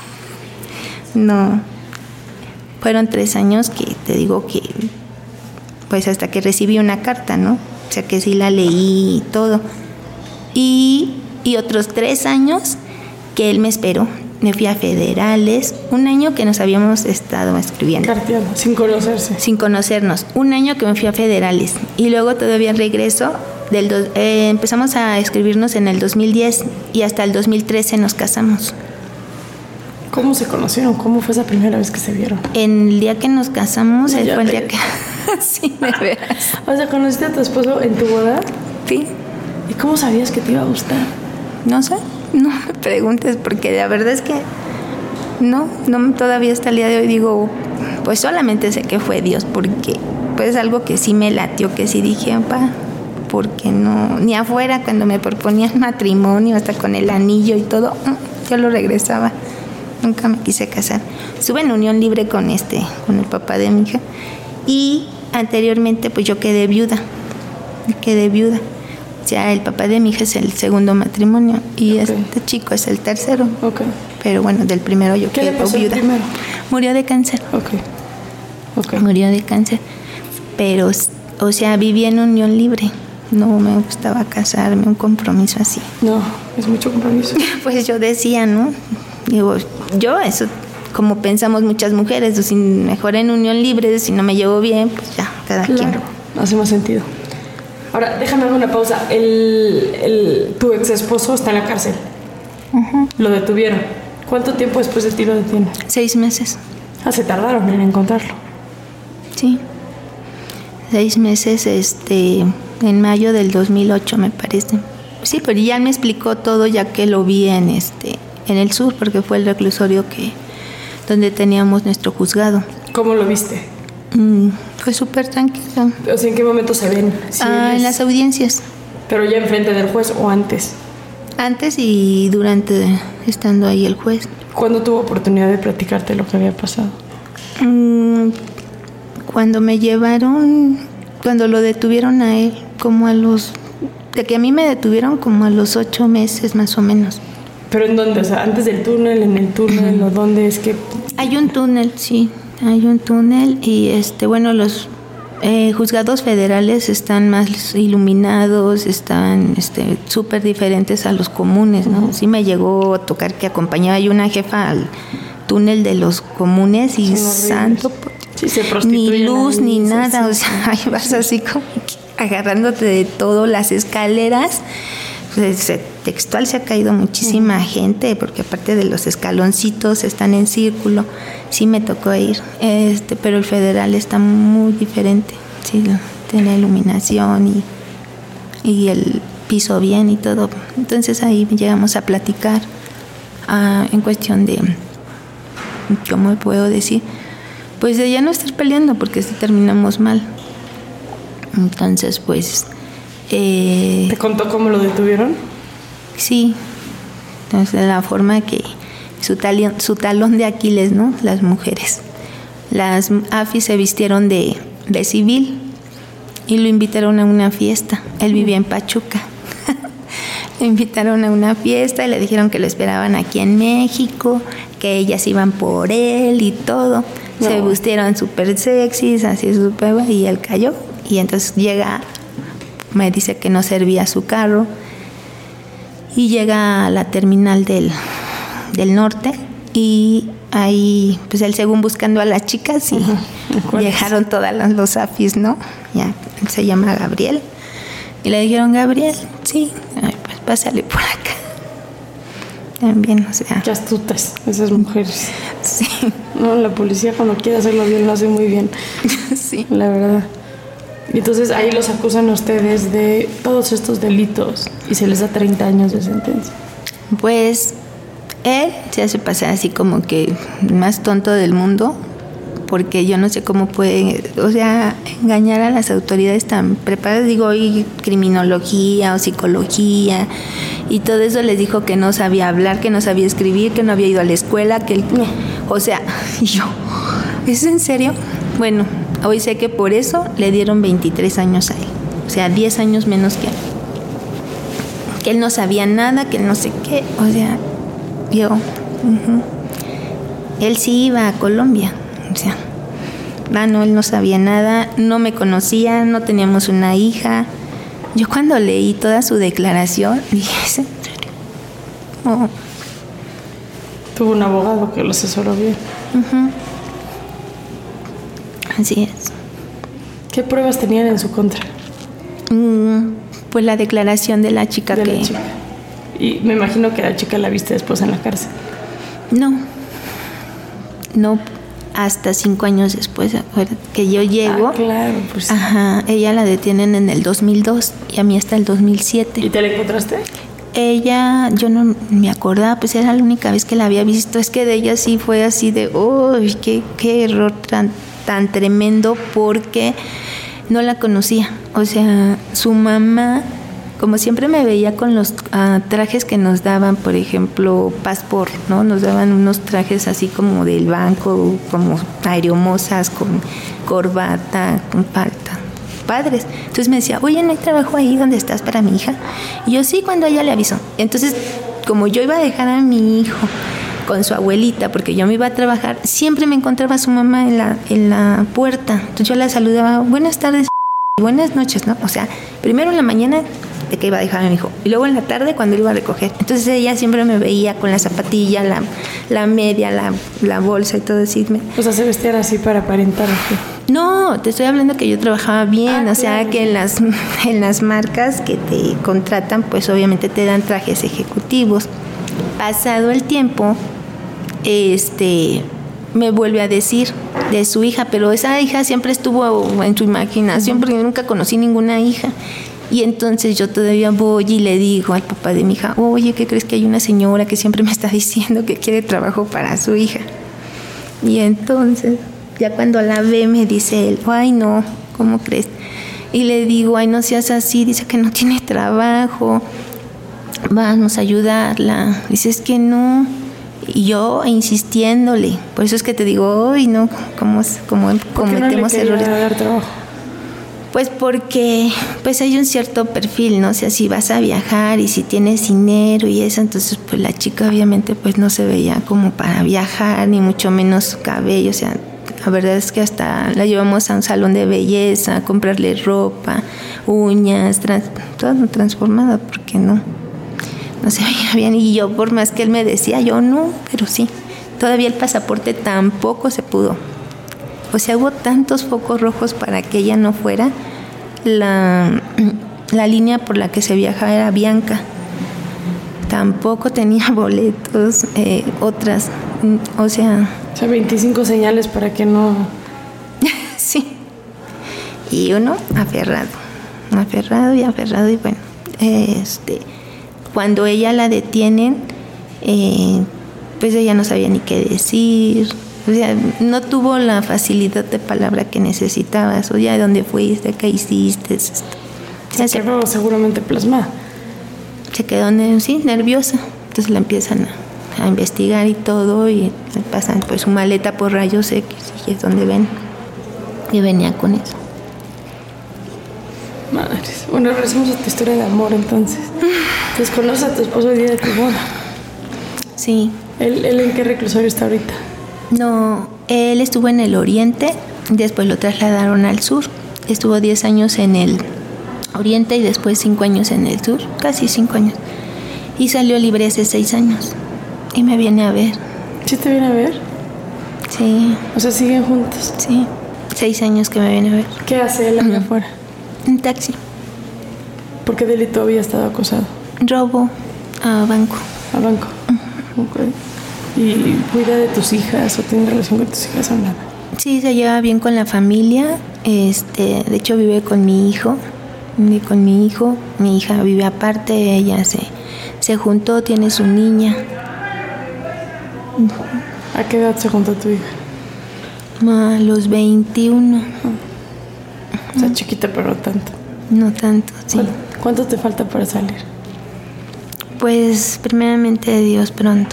No, fueron 3 años que te digo que, pues hasta que recibí una carta, ¿no? O sea que sí la leí y todo. Y otros 3 años que él me esperó. Me fui a Federales, 1 año que nos habíamos estado escribiendo. Carteando, sin conocerse. Sin conocernos, 1 año que me fui a Federales. Y luego todavía regreso, empezamos a escribirnos en el 2010 y hasta el 2013 nos casamos. ¿Cómo se conocieron? ¿Cómo fue esa primera vez que se vieron? El día que nos casamos, fue el día que... Sí, me verás. O sea, ¿conociste a tu esposo en tu boda? Sí. ¿Y cómo sabías que te iba a gustar? No sé, no me preguntes, porque la verdad es que no, todavía hasta el día de hoy digo, pues solamente sé que fue Dios, porque pues algo que sí me latió, que sí dije, papá, porque no, ni afuera cuando me proponían matrimonio, hasta con el anillo y todo, yo lo regresaba, nunca me quise casar. Estuve en unión libre con el papá de mi hija, y anteriormente pues yo quedé viuda. O sea, el papá de mi hija es el segundo matrimonio y este chico es el tercero. Okay. Pero bueno, del primero yo quedé viuda. Primero? Murió de cáncer. Okay. Murió de cáncer. Pero, o sea, viví en unión libre. No me gustaba casarme, un compromiso así. No, es mucho compromiso. Pues yo decía, ¿no? Digo, yo eso, como pensamos muchas mujeres, pues, mejor en unión libre, si no me llevo bien, pues ya, cada quien. Hace más sentido. Ahora, déjame hacer una pausa. Tu ex esposo está en la cárcel. Uh-huh. Lo detuvieron. ¿Cuánto tiempo después de ti lo detienen? 6 meses. Se tardaron en encontrarlo. Sí. 6 meses, en mayo del 2008 me parece. Sí, pero ya me explicó todo ya que lo vi en el sur, porque fue el reclusorio donde teníamos nuestro juzgado. ¿Cómo lo viste? Fue súper tranquilo. O sea, ¿en qué momento se ven? En las audiencias. ¿Pero ya enfrente del juez o antes? Antes y durante, estando ahí el juez. ¿Cuándo tuvo oportunidad de platicarte lo que había pasado? Cuando me llevaron, cuando lo detuvieron a él, de que a mí me detuvieron como a los 8 meses más o menos. ¿Pero en dónde? O sea, ¿antes del túnel, en el túnel o dónde es que...? Hay un túnel, sí, hay un túnel y bueno, los juzgados federales están más iluminados, están súper diferentes a los comunes, ¿no? Uh-huh. Sí me llegó a tocar que acompañaba yo una jefa al túnel de los comunes y santo, sí, se prostituyen, ni luz ahí, ni nada, sí, o sea, ahí vas así como agarrándote de todo, las escaleras. Textual se ha caído muchísima gente, porque aparte de los escaloncitos están en círculo. Sí me tocó ir, pero el federal está muy diferente. Sí, tiene iluminación y el piso bien y todo. Entonces ahí llegamos a platicar en cuestión de, ¿cómo puedo decir? Pues de ya no estar peleando, porque si terminamos mal. Entonces pues... ¿Te contó cómo lo detuvieron? Sí, entonces la forma que su talón de Aquiles, ¿no? Las mujeres. Las AFI se vistieron de civil y lo invitaron a una fiesta. Él vivía en Pachuca. Lo invitaron a una fiesta y le dijeron que lo esperaban aquí en México, que ellas iban por él y todo. No. Se vistieron súper sexys, así súper, y él cayó. Y entonces llega... Me dice que no servía su carro y llega a la terminal del norte y ahí, pues él según buscando a las chicas y llegaron todas los AFIS, ¿no? Ya, él se llama Gabriel y le dijeron, Gabriel, sí, pues pásale por acá. También, o sea... Qué astutas esas mujeres. Sí. No, la policía cuando quiere hacerlo bien lo hace muy bien. Sí. La verdad. Y entonces ahí los acusan a ustedes de todos estos delitos y se les da 30 años de sentencia. Pues él se hace pasar así como que el más tonto del mundo, porque yo no sé cómo puede, o sea, engañar a las autoridades tan preparadas. Digo, y criminología o psicología y todo eso, les dijo que no sabía hablar, que no sabía escribir, que no había ido a la escuela, que él, no. O sea, y yo, ¿es en serio? Bueno, hoy sé que por eso le dieron 23 años a él. O sea, 10 años menos que él. Que él no sabía nada, que él no sé qué. O sea, yo... Él sí iba a Colombia. O sea, no, él no sabía nada, no me conocía, no teníamos una hija. Yo cuando leí toda su declaración, dije, ¿es en serio? Oh. Tuvo un abogado que lo asesoró bien. Así es. ¿Qué pruebas tenían en su contra? Pues la declaración de la chica de la chica. Y me imagino que la chica la viste después en la cárcel. No, hasta 5 años después, que yo llego. Ah, claro, pues sí. Ajá, ella la detienen en el 2002 y a mí hasta el 2007. ¿Y te la encontraste? ella, yo no me acordaba, pues era la única vez que la había visto. Es que de ella sí fue así de, uy, qué error tan tremendo, porque no la conocía. O sea, su mamá, como siempre me veía con los trajes que nos daban, por ejemplo, Passport, ¿no? Nos daban unos trajes así como del banco, como aeromosas, con corbata, con palta. Padres. Entonces me decía, oye, ¿no hay trabajo ahí donde estás para mi hija? Y yo, sí, cuando ella le avisó. Entonces, como yo iba a dejar a mi hijo con su abuelita, porque yo me iba a trabajar, siempre me encontraba su mamá en la puerta. Entonces yo la saludaba, buenas tardes, buenas noches, ¿no? O sea, primero en la mañana de que iba a dejar a mi hijo, y luego en la tarde cuando iba a recoger. Entonces ella siempre me veía con la zapatilla, la media, la bolsa y todo así. O sea, se vestían así para aparentar. No, te estoy hablando que yo trabajaba bien, o sea, claro, que en las marcas que te contratan, pues obviamente te dan trajes ejecutivos. Pasado el tiempo, me vuelve a decir de su hija, pero esa hija siempre estuvo en su imaginación, porque yo nunca conocí ninguna hija. Y entonces yo todavía voy y le digo al papá de mi hija, oye, ¿qué crees que hay una señora que siempre me está diciendo que quiere trabajo para su hija? Y entonces, ya cuando la ve, me dice él, ay no, ¿cómo crees? Y le digo, ay, no seas así, dice que no tiene trabajo, vamos a ayudarla. Dice, es que no. Y yo insistiéndole, por eso es que te digo, ay no, ¿cómo cometemos errores? Dar trabajo? Pues porque pues hay un cierto perfil, ¿no? O sea, si vas a viajar y si tienes dinero y eso, entonces pues la chica obviamente pues no se veía como para viajar, ni mucho menos su cabello. O sea, la verdad es que hasta la llevamos a un salón de belleza, a comprarle ropa, uñas, todo transformado, porque no se veía bien. Y yo, por más que él me decía, yo no, pero sí, todavía el pasaporte tampoco se pudo. O sea, hubo tantos focos rojos para que ella no fuera. La línea por la que se viajaba era Bianca. Tampoco tenía boletos, otras, o sea... 25 para que no... Sí. Y uno aferrado, y bueno, cuando ella la detienen, pues ella no sabía ni qué decir. O sea, no tuvo la facilidad de palabra que necesitabas. Oye, ¿dónde fuiste? ¿Qué hiciste? Se quedó seguramente plasmada. Se quedó, sí, nerviosa. Entonces la empiezan a investigar y todo, y le pasan pues su maleta por rayos X, y es donde ven. Y venía con eso. Madres. Bueno, regresamos a tu historia de amor, entonces. Entonces, ¿conoces a tu esposo el día de tu boda? Sí. ¿Él en qué reclusorio está ahorita? No, él estuvo en el oriente, después lo trasladaron al sur. Estuvo 10 años en el oriente y después 5 años en el sur, casi 5 años. Y salió libre hace 6 años. Y me viene a ver. ¿Sí te viene a ver? Sí. O sea, ¿siguen juntos? Sí, 6 años que me viene a ver. ¿Qué hace él allá afuera? Un taxi. ¿Por qué delito había estado acosado? Robo a banco. ¿A banco? Okay. ¿Y cuida de tus hijas o tiene relación con tus hijas o nada? Sí, se lleva bien con la familia. De hecho vive con mi hijo. Mi hija vive aparte, ella se juntó, tiene su niña. ¿A qué edad se juntó tu hija? A los 21. O sea, chiquita, pero no tanto. No tanto, sí. ¿Cuánto te falta para salir? Pues primeramente Dios, pronto.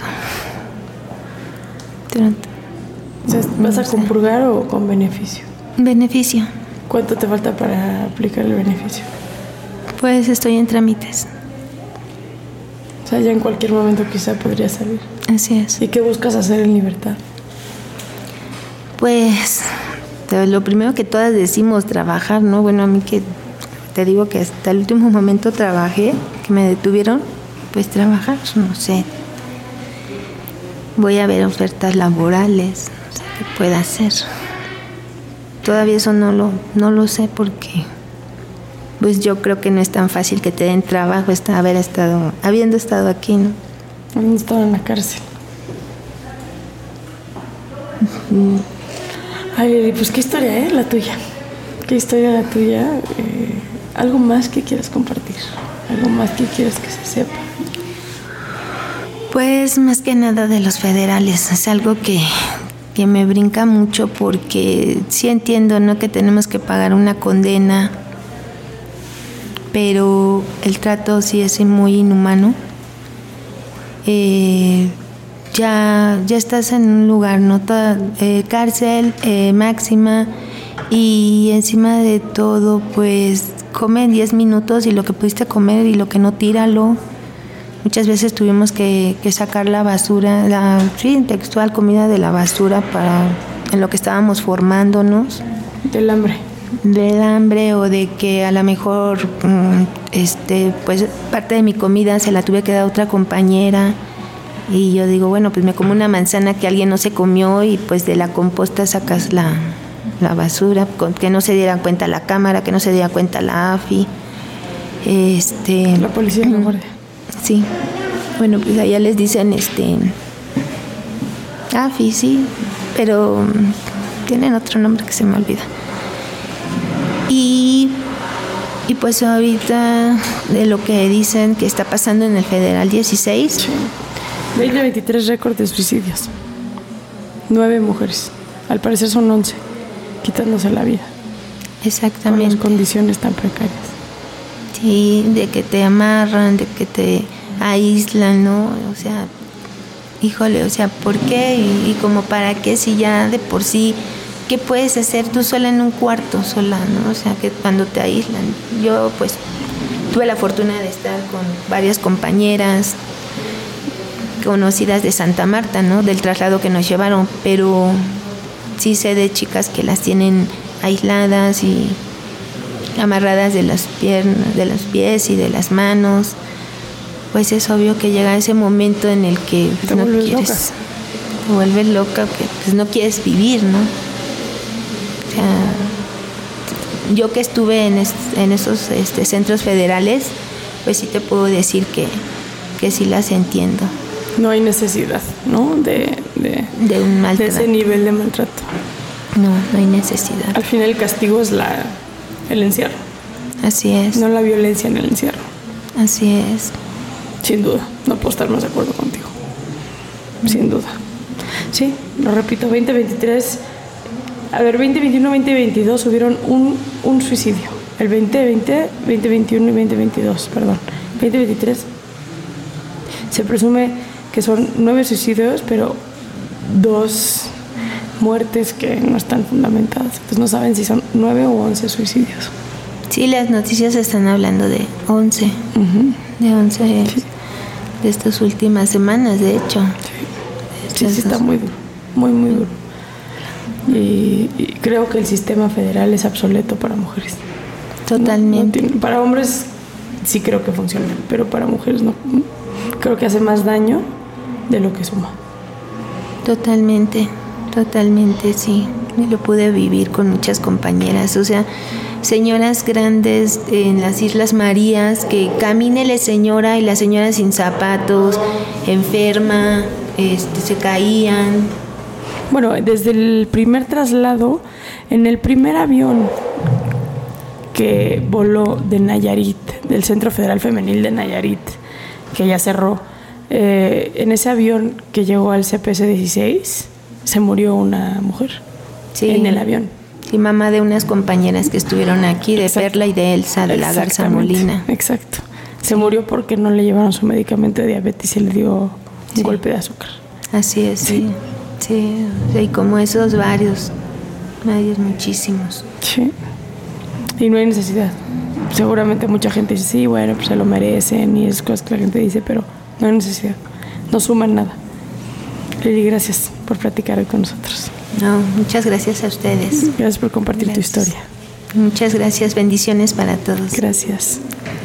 O sea, ¿vas a compurgar o con beneficio? Beneficio. ¿Cuánto te falta para aplicar el beneficio? Pues estoy en trámites. O sea, ya en cualquier momento quizá podría salir. Así es. ¿Y qué buscas hacer en libertad? Pues lo primero que todas decimos, trabajar, ¿no? Bueno, a mí que te digo que hasta el último momento trabajé, que me detuvieron, pues trabajar, no sé. Voy a ver ofertas laborales, no sé qué pueda hacer. Todavía eso no lo sé porque pues yo creo que no es tan fácil que te den trabajo habiendo estado aquí, ¿no? Habiendo estado en la cárcel. Ay, Lili, pues qué historia, la tuya. Qué historia la tuya. ¿Algo más que quieras compartir? ¿Algo más que quieras que se sepa? Pues más que nada de los federales, es algo que me brinca mucho porque sí entiendo, ¿no?, que tenemos que pagar una condena, pero el trato sí es muy inhumano. Ya estás en un lugar, ¿no?, cárcel máxima, y encima de todo pues come en 10 minutos y lo que pudiste comer y lo que no, tíralo. Muchas veces tuvimos que sacar la basura, textual, comida de la basura en lo que estábamos formándonos. Del hambre O de que a lo mejor pues parte de mi comida se la tuve que dar a otra compañera. Y yo digo, bueno, pues me como una manzana que alguien no se comió y pues de la composta sacas la basura, que no se diera cuenta la cámara, que no se diera cuenta la AFI. La policía y la guardia. Sí, bueno, pues allá les dicen AFI, sí, pero tienen otro nombre que se me olvida. Y pues ahorita de lo que dicen que está pasando en el Federal 16. Sí. 2023 récord de suicidios. 9 mujeres. Al parecer son 11, quitándose la vida. Exactamente. Con las condiciones tan precarias. Sí, de que te amarran, de que te aíslan, ¿no? O sea, híjole, o sea, ¿por qué? Y como para qué, si ya de por sí, ¿qué puedes hacer tú sola en un cuarto, sola, ¿no? O sea, que cuando te aíslan. Yo pues tuve la fortuna de estar con varias compañeras conocidas de Santa Marta, ¿no?, del traslado que nos llevaron, pero sí sé de chicas que las tienen aisladas y amarradas de las piernas, de los pies y de las manos. Pues es obvio que llega ese momento en el que te no vuelves quieres, loca. te vuelves loca, que pues no quieres vivir, ¿no? O sea, yo que estuve en esos centros federales, pues sí te puedo decir que sí las entiendo. No hay necesidad, ¿no?, de un maltrato. De ese nivel de maltrato. No hay necesidad. Al final el castigo es el encierro. Así es. No la violencia en el encierro. Así es. Sin duda, no puedo estar más de acuerdo contigo. Sin duda. Sí, lo repito, 2023, 2021, 2022 hubieron un suicidio. El 2020, 2021 y 2022, perdón. 2023 se presume que son 9 suicidios, pero 2 muertes que no están fundamentadas. Entonces no saben si son 9 o 11 suicidios. Sí, las noticias están hablando de 11. Uh-huh. De 11 sí. De estas últimas semanas, de hecho. Sí, está muy duro, muy, muy duro. Y creo que el sistema federal es obsoleto para mujeres. Totalmente. Para hombres sí creo que funciona, pero para mujeres no. Creo que hace más daño de lo que suma. Totalmente, sí. Y lo pude vivir con muchas compañeras. O sea, señoras grandes en las Islas Marías, que camínele señora, y la señora sin zapatos, enferma, se caían. Bueno, desde el primer traslado, en el primer avión que voló de Nayarit, del Centro Federal Femenil de Nayarit, que ya cerró, en ese avión que llegó al CPC-16, se murió una mujer. Sí. En el avión. Y mamá de unas compañeras que estuvieron aquí, de Exacto. Perla y de Elsa, de la Garza Molina. Exacto. Se murió porque no le llevaron su medicamento de diabetes y le dio un golpe de azúcar. Así es, sí. Y como esos varios, muchísimos. Sí. Y no hay necesidad. Seguramente mucha gente dice, sí, bueno, pues se lo merecen y esas cosas que la gente dice, pero no hay necesidad. No suman nada. Lili, gracias por platicar hoy con nosotros. No, muchas gracias a ustedes. Gracias por compartir tu historia. Muchas gracias, bendiciones para todos. Gracias.